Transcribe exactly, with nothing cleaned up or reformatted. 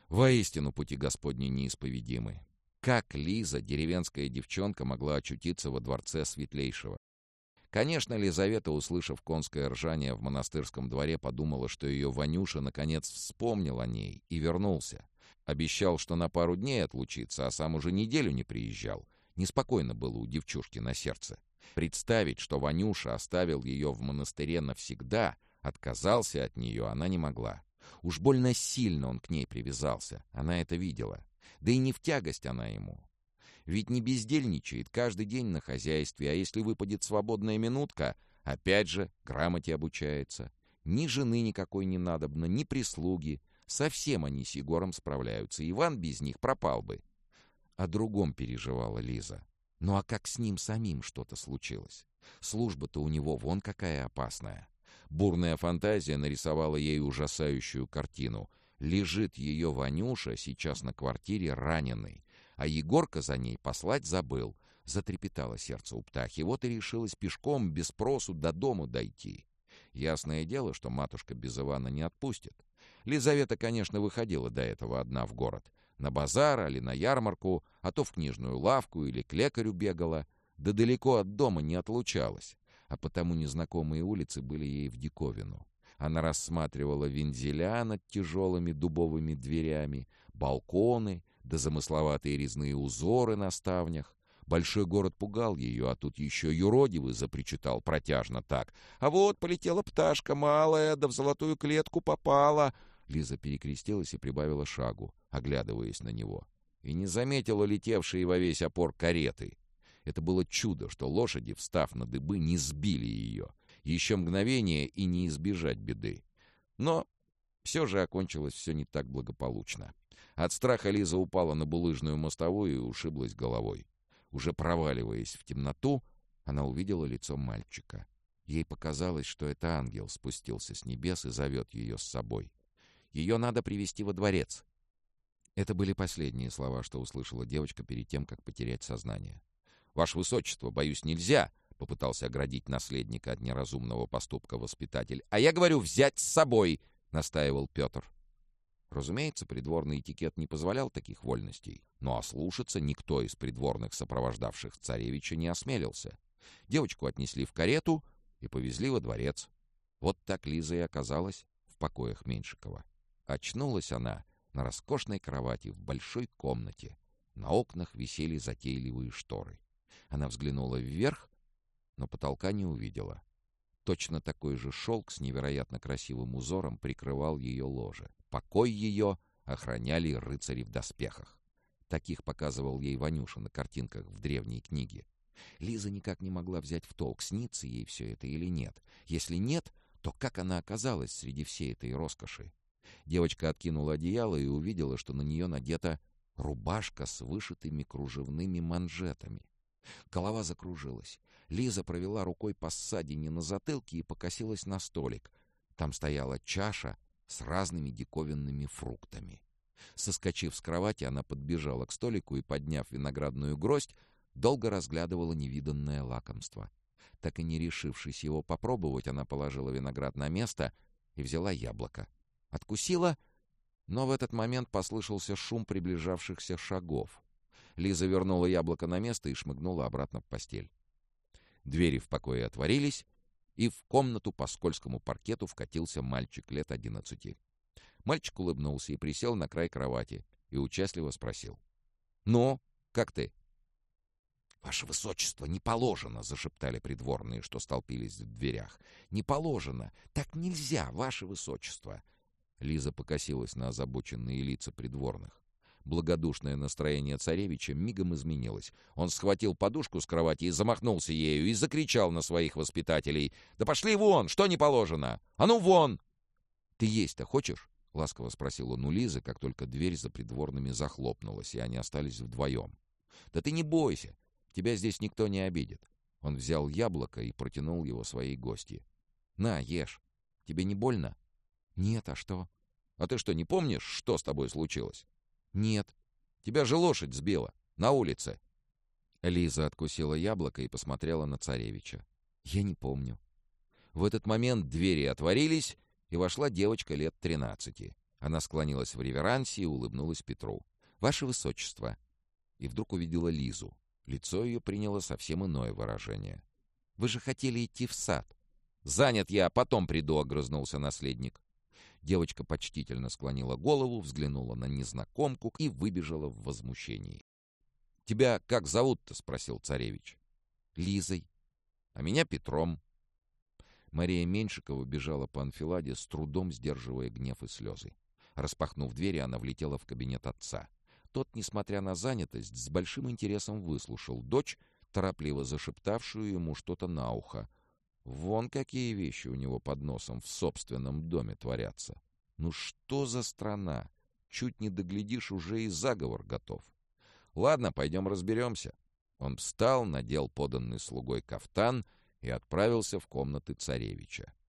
Воистину, пути Господни неисповедимы. Как Лиза, деревенская девчонка, могла очутиться во дворце Светлейшего? Конечно, Лизавета, услышав конское ржание в монастырском дворе, подумала, что ее Ванюша наконец вспомнил о ней и вернулся. Обещал, что на пару дней отлучится, а сам уже неделю не приезжал. Неспокойно было у девчушки на сердце. Представить, что Ванюша оставил ее в монастыре навсегда, отказался от нее, она не могла. Уж больно сильно он к ней привязался, она это видела. Да и не в тягость она ему. Ведь не бездельничает каждый день на хозяйстве, а если выпадет свободная минутка, опять же грамоте обучается. Ни жены никакой не надобно, ни прислуги. Совсем они с Егором справляются. Иван без них пропал бы. О другом переживала Лиза. Ну а как с ним самим что-то случилось? Служба-то у него вон какая опасная. Бурная фантазия нарисовала ей ужасающую картину. Лежит ее Ванюша сейчас на квартире раненый, а Егорка за ней послать забыл. Затрепетало сердце у птахи. Вот и решилась пешком без спросу до дому дойти. Ясное дело, что матушка без Ивана не отпустит. Лизавета, конечно, выходила до этого одна в город. На базар или на ярмарку, а то в книжную лавку или к лекарю бегала. Да далеко от дома не отлучалась. А потому незнакомые улицы были ей в диковину. Она рассматривала вензеля над тяжелыми дубовыми дверями, балконы, да замысловатые резные узоры на ставнях. Большой город пугал ее, а тут еще юродивый запричитал протяжно так. «А вот полетела пташка малая, да в золотую клетку попала!» Лиза перекрестилась и прибавила шагу, оглядываясь на него. И не заметила летевшие во весь опор кареты. Это было чудо, что лошади, встав на дыбы, не сбили ее. Еще мгновение и не избежать беды. Но все же окончилось все не так благополучно. От страха Лиза упала на булыжную мостовую и ушиблась головой. Уже проваливаясь в темноту, она увидела лицо мальчика. Ей показалось, что это ангел спустился с небес и зовет ее с собой. Ее надо привести во дворец. Это были последние слова, что услышала девочка перед тем, как потерять сознание. «Ваше Высочество, боюсь, нельзя!» — попытался оградить наследника от неразумного поступка воспитатель. «А я говорю, взять с собой!» — настаивал Петр. Разумеется, придворный этикет не позволял таких вольностей, но ослушаться никто из придворных, сопровождавших царевича, не осмелился. Девочку отнесли в карету и повезли во дворец. Вот так Лиза и оказалась в покоях Меньшикова. Очнулась она на роскошной кровати в большой комнате. На окнах висели затейливые шторы. Она взглянула вверх, но потолка не увидела. Точно такой же шелк с невероятно красивым узором прикрывал ее ложе. Покой ее охраняли рыцари в доспехах. Таких показывал ей Ванюша на картинках в древней книге. Лиза никак не могла взять в толк, снится ей все это или нет. Если нет, то как она оказалась среди всей этой роскоши? Девочка откинула одеяло и увидела, что на нее надета рубашка с вышитыми кружевными манжетами. Голова закружилась. Лиза провела рукой по ссадине на затылке и покосилась на столик. Там стояла чаша с разными диковинными фруктами. Соскочив с кровати, она подбежала к столику и, подняв виноградную гроздь, долго разглядывала невиданное лакомство. Так и не решившись его попробовать, она положила виноград на место и взяла яблоко. Откусила, но в этот момент послышался шум приближавшихся шагов. Лиза вернула яблоко на место и шмыгнула обратно в постель. Двери в покое отворились, и в комнату по скользкому паркету вкатился мальчик лет одиннадцати. Мальчик улыбнулся и присел на край кровати и участливо спросил: «Ну, как ты?» «Ваше Высочество, не положено!» — зашептали придворные, что столпились в дверях. «Не положено! Так нельзя, Ваше Высочество!» Лиза покосилась на озабоченные лица придворных. Благодушное настроение царевича мигом изменилось. Он схватил подушку с кровати и замахнулся ею, и закричал на своих воспитателей: «Да пошли вон! Что не положено? А ну вон!» «Ты есть-то хочешь?» — ласково спросил он у Лизы, как только дверь за придворными захлопнулась, и они остались вдвоем. «Да ты не бойся! Тебя здесь никто не обидит». Он взял яблоко и протянул его своей гостье. «На, ешь. Тебе не больно?» «Нет, а что?» «А ты что, не помнишь, что с тобой случилось?» «Нет. Тебя же лошадь сбила. На улице». Лиза откусила яблоко и посмотрела на царевича. «Я не помню». В этот момент двери отворились, и вошла девочка лет тринадцати. Она склонилась в реверансе и улыбнулась Петру. «Ваше Высочество!» И вдруг увидела Лизу. Лицо ее приняло совсем иное выражение. «Вы же хотели идти в сад!» «Занят я, потом приду», — огрызнулся наследник. Девочка почтительно склонила голову, взглянула на незнакомку и выбежала в возмущении. «Тебя как зовут-то?» — спросил царевич. «Лизой». «А меня Петром». Мария Меньшикова бежала по анфиладе, с трудом сдерживая гнев и слезы. Распахнув двери, она влетела в кабинет отца. Тот, несмотря на занятость, с большим интересом выслушал дочь, торопливо зашептавшую ему что-то на ухо. Вон какие вещи у него под носом в собственном доме творятся. Ну что за страна? Чуть не доглядишь, уже и заговор готов. Ладно, пойдем разберемся. Он встал, надел поданный слугой кафтан и отправился в комнаты царевича.